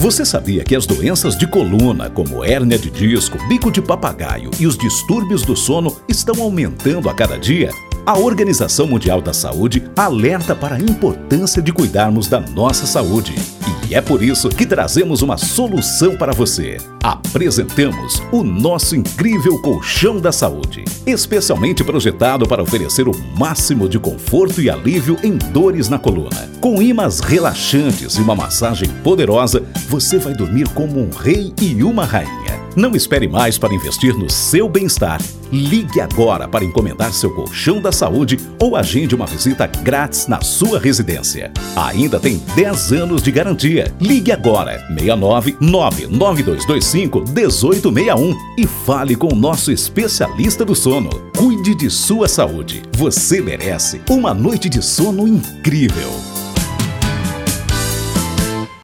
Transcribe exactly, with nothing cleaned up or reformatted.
Você sabia que as doenças de coluna, como hérnia de disco, bico de papagaio e os distúrbios do sono estão aumentando a cada dia? A Organização Mundial da Saúde alerta para a importância de cuidarmos da nossa saúde. E é por isso que trazemos uma solução para você. Apresentamos o nosso incrível colchão da saúde, especialmente projetado para oferecer o máximo de conforto e alívio em dores na coluna. Com imãs relaxantes e uma massagem poderosa, você vai dormir como um rei e uma rainha. Não espere mais para investir no seu bem-estar. Ligue agora para encomendar seu colchão da saúde ou agende uma visita grátis na sua residência. Ainda tem dez anos de garantia. Ligue agora, seis nove nove nove dois dois cinco um oito seis um e fale com o nosso especialista do sono. Cuide de sua saúde. Você merece uma noite de sono incrível.